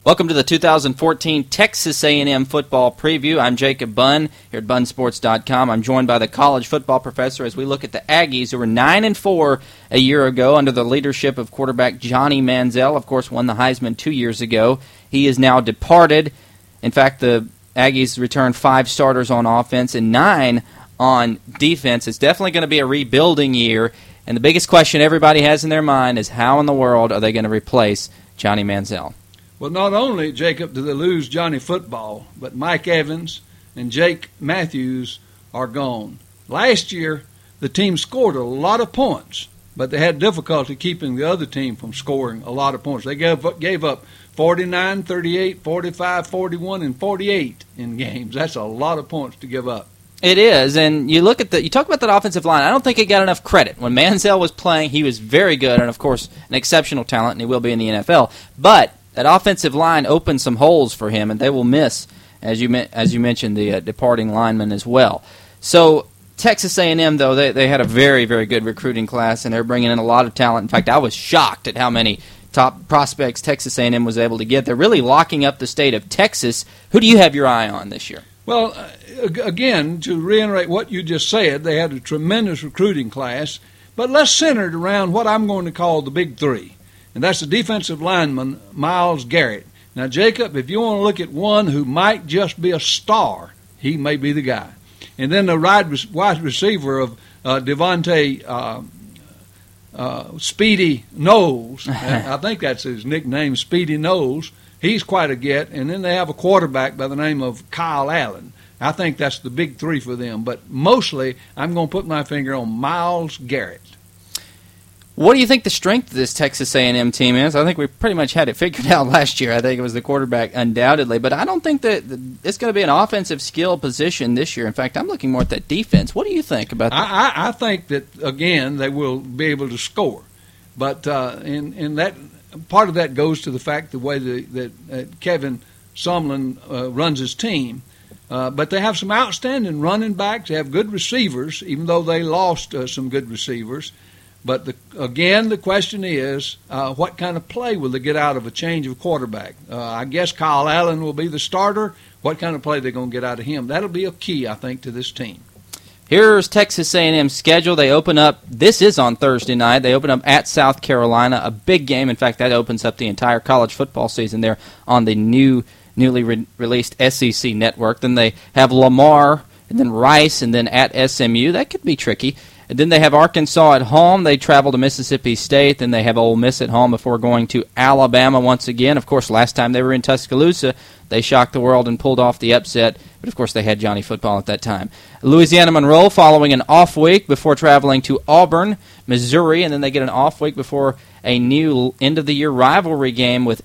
Welcome to the 2014 Texas A&M football preview. I'm Jacob Bunn here at bunsports.com. I'm joined by the college football professor as we look at the Aggies, who were 9-4 a year ago under the leadership of quarterback Johnny Manziel. Of course, won the Heisman 2 years ago. He is now departed. In fact, the Aggies returned 5 starters on offense and 9 on defense. It's definitely going to be a rebuilding year, and the biggest question everybody has in their mind is how in the world are they going to replace Johnny Manziel? Well, not only, Jacob, do they lose Johnny Football, but Mike Evans and Jake Matthews are gone. Last year, the team scored a lot of points, but they had difficulty keeping the other team from scoring a lot of points. They gave up 49, 38, 45, 41, and 48 in games. That's a lot of points to give up. It is, and you talk about that offensive line. I don't think it got enough credit. When Manziel was playing, he was very good and, of course, an exceptional talent, and he will be in the NFL. But that offensive line opened some holes for him, and they will miss, as you mentioned, the departing lineman as well. So Texas A&M, though, they had a very, very good recruiting class, and they're bringing in a lot of talent. In fact, I was shocked at how many top prospects Texas A&M was able to get. They're really locking up the state of Texas. Who do you have your eye on this year? Well, again, to reiterate what you just said, they had a tremendous recruiting class, but let's center it around what I'm going to call the big three. And that's the defensive lineman, Myles Garrett. Now, Jacob, if you want to look at one who might just be a star, he may be the guy. And then the wide receiver of Devontae Speedy Knowles. I think that's his nickname, Speedy Knowles. He's quite a get. And then they have a quarterback by the name of Kyle Allen. I think that's the big three for them. But mostly, I'm going to put my finger on Myles Garrett. What do you think the strength of this Texas A&M team is? I think we pretty much had it figured out last year. I think it was the quarterback undoubtedly, but I don't think that it's going to be an offensive skill position this year. In fact, I'm looking more at that defense. What do you think about that? I think that, again, they will be able to score. But in that part of that goes to the fact the way that Kevin Sumlin runs his team. But they have some outstanding running backs. They have good receivers, even though they lost some good receivers. But, again, the question is, what kind of play will they get out of a change of quarterback? I guess Kyle Allen will be the starter. What kind of play are they going to get out of him? That'll be a key, I think, to this team. Here's Texas A&M's schedule. They open up, this is on Thursday night, they open up at South Carolina, a big game. In fact, that opens up the entire college football season there on the newly released SEC network. Then they have Lamar, and then Rice, and then at SMU. That could be tricky. And then they have Arkansas at home. They travel to Mississippi State. Then they have Ole Miss at home before going to Alabama once again. Of course, last time they were in Tuscaloosa, they shocked the world and pulled off the upset. But, of course, they had Johnny Football at that time. Louisiana Monroe following an off week before traveling to Auburn, Missouri. And then they get an off week before a new end-of-the-year rivalry game with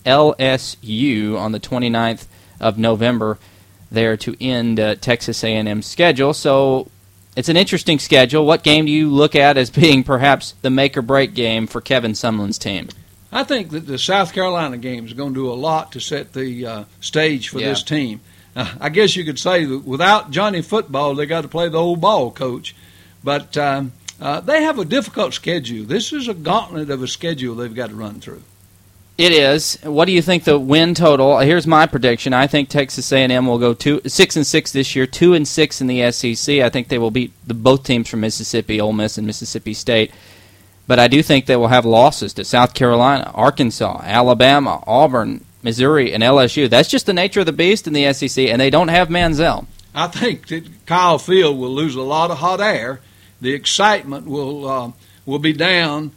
LSU on the 29th of November there to end Texas A&M's schedule. So it's an interesting schedule. What game do you look at as being perhaps the make-or-break game for Kevin Sumlin's team? I think that the South Carolina game is going to do a lot to set the stage for this team. I guess you could say that without Johnny Football, they got to play the old ball coach. But they have a difficult schedule. This is a gauntlet of a schedule they've got to run through. It is. What do you think the win total? Here's my prediction. I think Texas A&M will go 6-6 this year, 2-6 in the SEC. I think they will beat both teams from Mississippi, Ole Miss and Mississippi State. But I do think they will have losses to South Carolina, Arkansas, Alabama, Auburn, Missouri, and LSU. That's just the nature of the beast in the SEC, and they don't have Manziel. I think that Kyle Field will lose a lot of hot air. The excitement will be down,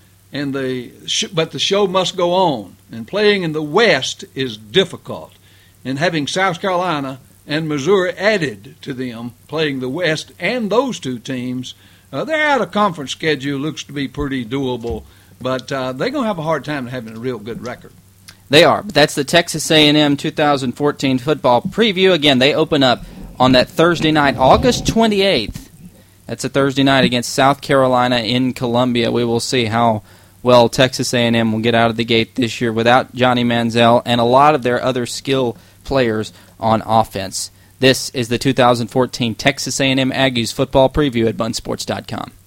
but the show must go on. And playing in the West is difficult. And having South Carolina and Missouri added to them, playing the West and those two teams, their out-of-conference schedule looks to be pretty doable. But they're going to have a hard time having a real good record. They are. But that's the Texas A&M 2014 football preview. Again, they open up on that Thursday night, August 28th. That's a Thursday night against South Carolina in Columbia. We will see how well Texas A&M will get out of the gate this year without Johnny Manziel and a lot of their other skill players on offense. This is the 2014 Texas A&M Aggies football preview at bunsports.com.